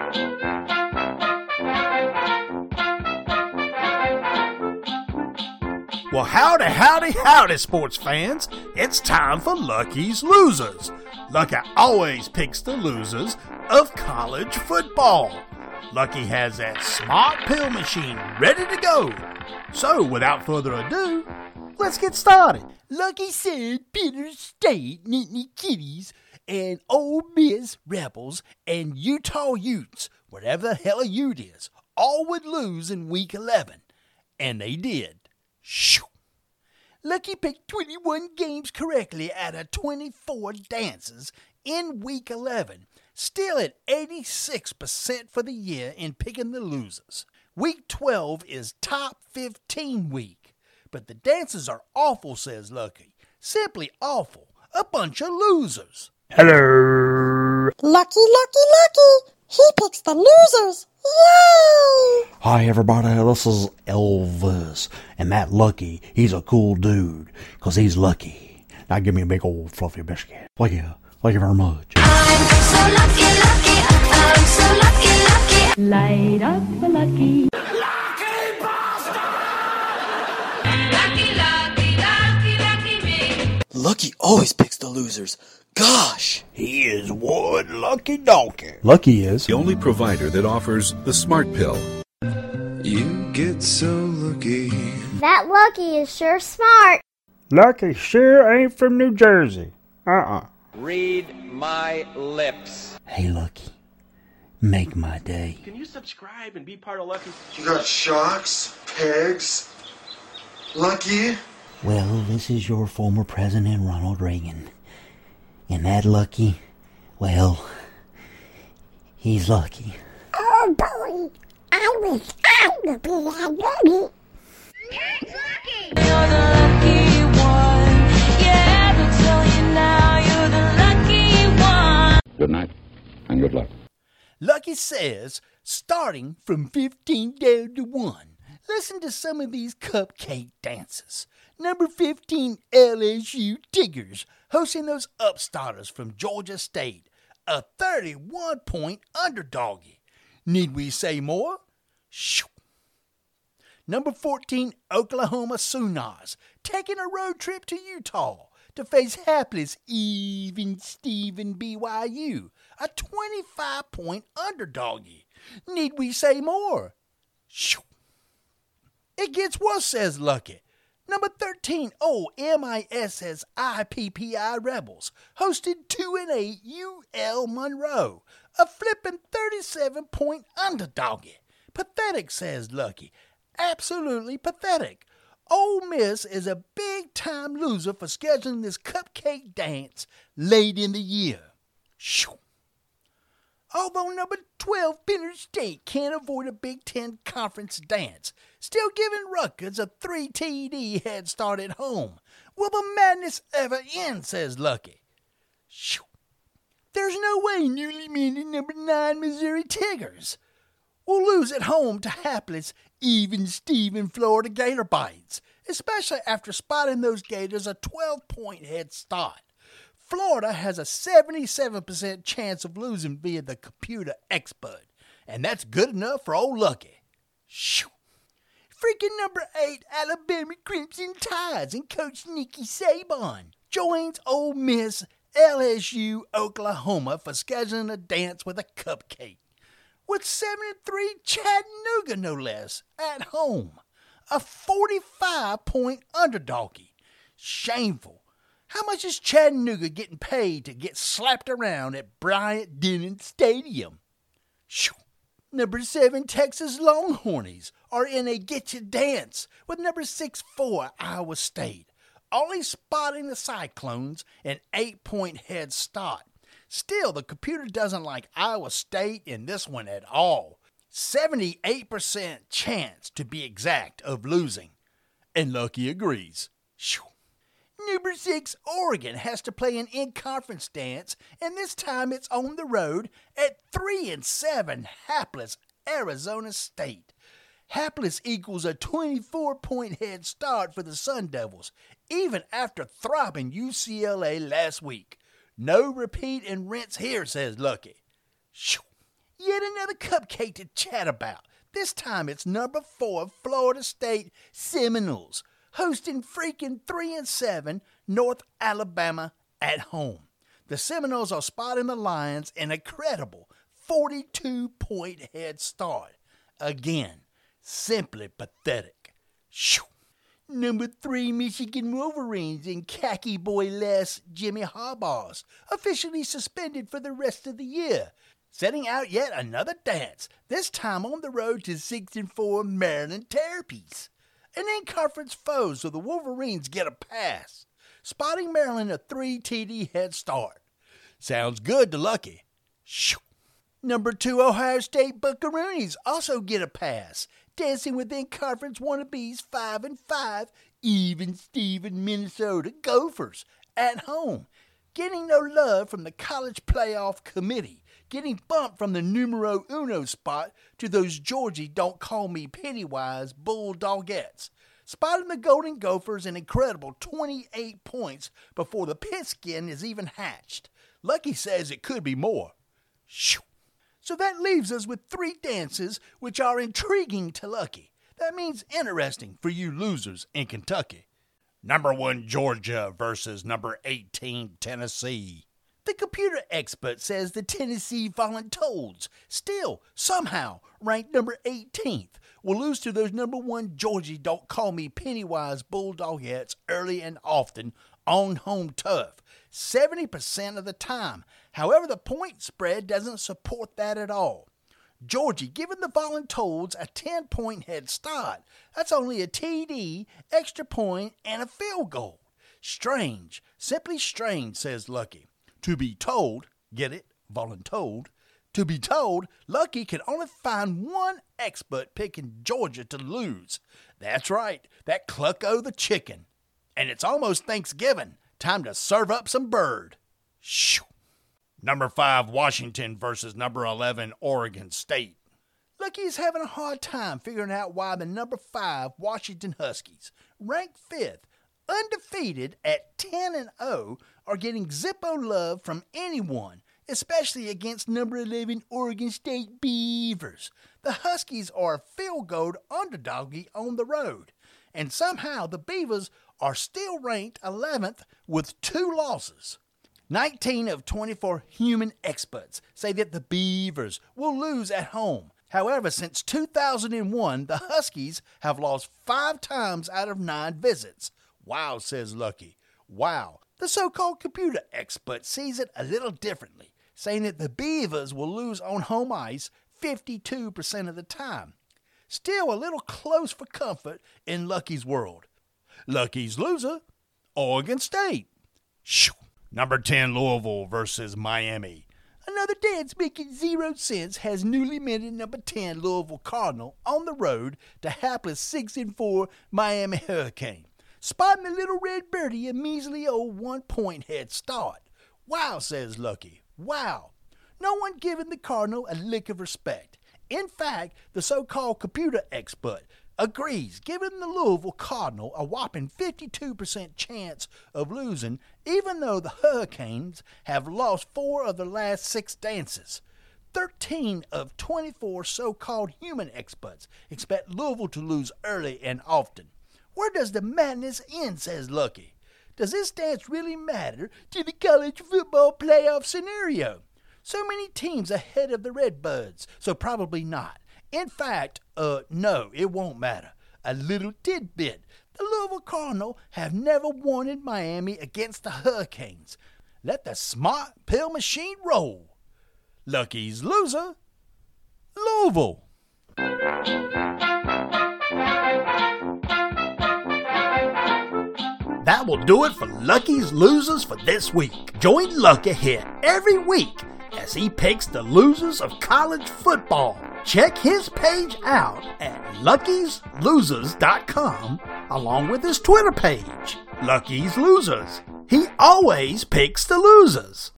Well, howdy, howdy, howdy, sports fans. It's time for Lucky's Losers. Lucky always picks the losers of college football. Lucky has that smart pill machine ready to go. So, without further ado, let's get started. Lucky said Penn State, Nittany Kitties, and Ole Miss Rebels, and Utah Utes, whatever the hell a Ute is, all would lose in Week 11. And they did. Shoo. Lucky picked 21 games correctly out of 24 dances in Week 11, still at 86% for the year in picking the losers. Week 12 is top 15 week, but the dances are awful, says Lucky. Simply awful. A bunch of losers. Hello. Lucky. He picks the losers. Yay! Hi everybody, this is Elvis, and that Lucky, he's a cool dude, 'cause he's lucky. Now give me a big old fluffy biscuit. Thank you very much. I'm so lucky, I'm so lucky. Light up the lucky. Lucky bastard! Lucky me. Lucky always picks the losers. Gosh! He is one lucky donkey. Lucky is the only provider that offers the Smart Pill. You get so lucky. That Lucky is sure smart. Lucky sure ain't from New Jersey. Read my lips. Hey Lucky, make my day. Can you subscribe and be part of Lucky? You got sharks, pegs, Lucky. Well, this is your former President Ronald Reagan. And that Lucky, well, he's lucky. Oh boy, I wish I could be that lucky. That's lucky. You're the lucky one. Yeah, they'll tell you now you're the lucky one. Good night, and good luck. Lucky says, starting from 15 down to 1, listen to some of these cupcake dances. Number 15, LSU Tigers, hosting those upstarters from Georgia State, a 31-point underdoggy. Need we say more? Shoo. Number 14, Oklahoma Sooners, taking a road trip to Utah to face hapless Even Steven BYU, a 25-point underdoggy. Need we say more? Shoo. It gets worse, says Lucky. Number 13, MISSIPPI Rebels, hosted 2-8 UL Monroe, a flippin' 37-point underdoggy. Pathetic, says Lucky. Absolutely pathetic. Ole Miss is a big-time loser for scheduling this cupcake dance late in the year. Shoo. Although number 12, Penn State can't avoid a Big Ten Conference dance, still giving Rutgers a 3 TD head start at home. Will the madness ever end, says Lucky. Shoo. There's no way newly minted number 9 Missouri Tigers will lose at home to hapless Even Steven Florida Gator Bites, especially after spotting those Gators a 12-point head start. Florida has a 77% chance of losing via the computer expert, and that's good enough for old Lucky. Shoo. Freaking number 8 Alabama Crimson Tides and Coach Nicky Saban joins Ole Miss, LSU, Oklahoma for scheduling a dance with a cupcake. With 73 Chattanooga, no less, at home. A 45-point underdoggy. Shameful. How much is Chattanooga getting paid to get slapped around at Bryant-Denny Stadium? Shoo. Number 7 Texas Longhornies are in a get-you dance with number 6-4 Iowa State, only spotting the Cyclones an 8-point head start. Still, the computer doesn't like Iowa State in this one at all. 78% chance, to be exact, of losing. And Lucky agrees. Shoo. Number 6, Oregon has to play an in-conference dance, and this time it's on the road at 3-7 hapless Arizona State. Hapless equals a 24-point head start for the Sun Devils, even after throbbing UCLA last week. No repeat and rinse here, says Lucky. Shoo. Yet another cupcake to chat about. This time it's number 4 Florida State Seminoles, hosting freaking 3-7 North Alabama at home. The Seminoles are spotting the Lions in a credible 42-point head start. Again, simply pathetic. Shoo. Number 3 Michigan Wolverines and khaki boy less Jimmy Harbaugh's officially suspended for the rest of the year, setting out yet another dance, this time on the road to 6-4 Maryland Terrapins. And in-conference foes of the Wolverines get a pass, spotting Maryland a 3 TD head start. Sounds good to Lucky. Shoo. Number 2 Ohio State Buckaroonies also get a pass, dancing with in-conference wannabes 5-5 even Steven Minnesota Gophers at home, getting no love from the College Playoff Committee, getting bumped from the numero uno spot to those Georgie Don't Call Me Pennywise Bulldogettes, spotting the Golden Gophers an incredible 28 points before the pigskin is even hatched. Lucky says it could be more. Shoo. So that leaves us with 3 dances which are intriguing to Lucky. That means interesting for you losers in Kentucky. Number 1 Georgia versus number 18 Tennessee. The computer expert says the Tennessee Voluntoles, still somehow ranked number 18th, will lose to those number 1 Georgie Don't Call Me Pennywise Bulldogettes early and often on home turf, 70% of the time. However, the point spread doesn't support that at all. Georgie giving the Voluntoles a 10-point head start. That's only a TD, extra point, and a field goal. Strange, simply strange, says Lucky. To be told, get it, voluntold, to be told, Lucky can only find one expert picking Georgia to lose. That's right, that Clucko the chicken. And it's almost Thanksgiving. Time to serve up some bird. Shoo. Number 5 Washington versus number 11 Oregon State. Lucky is having a hard time figuring out why the number 5 Washington Huskies, ranked 5th, undefeated at 10-0, are getting Zippo love from anyone, especially against number 11 Oregon State Beavers. The Huskies are a field goal underdoggy on the road, and somehow the Beavers are still ranked 11th with 2 losses. 19 of 24 human experts say that the Beavers will lose at home. However, since 2001, the Huskies have lost 5 times out of 9 visits. Wow, says Lucky. Wow. The so-called computer expert sees it a little differently, saying that the Beavers will lose on home ice 52% of the time. Still a little close for comfort in Lucky's world. Lucky's loser, Oregon State. Shoo. Number 10 Louisville versus Miami. Another dance making 0 sense has newly minted number 10 Louisville Cardinal on the road to hapless 6-4 Miami Hurricane, spotting the little red birdie a measly old 1-point head start. Wow, says Lucky. Wow. No one giving the Cardinal a lick of respect. In fact, the so-called computer expert agrees, giving the Louisville Cardinal a whopping 52% chance of losing, even though the Hurricanes have lost 4 of the last 6 dances. 13 of 24 so-called human experts expect Louisville to lose early and often. Where does the madness end, says Lucky? Does this dance really matter to the college football playoff scenario? So many teams ahead of the Redbirds, so probably not. In fact, no, it won't matter. A little tidbit. The Louisville Cardinal have never won in Miami against the Hurricanes. Let the smart pill machine roll. Lucky's loser, Louisville. That will do it for Lucky's Losers for this week. Join Lucky here every week as he picks the losers of college football. Check his page out at Lucky'sLosers.com along with his Twitter page, Lucky's Losers. He always picks the losers.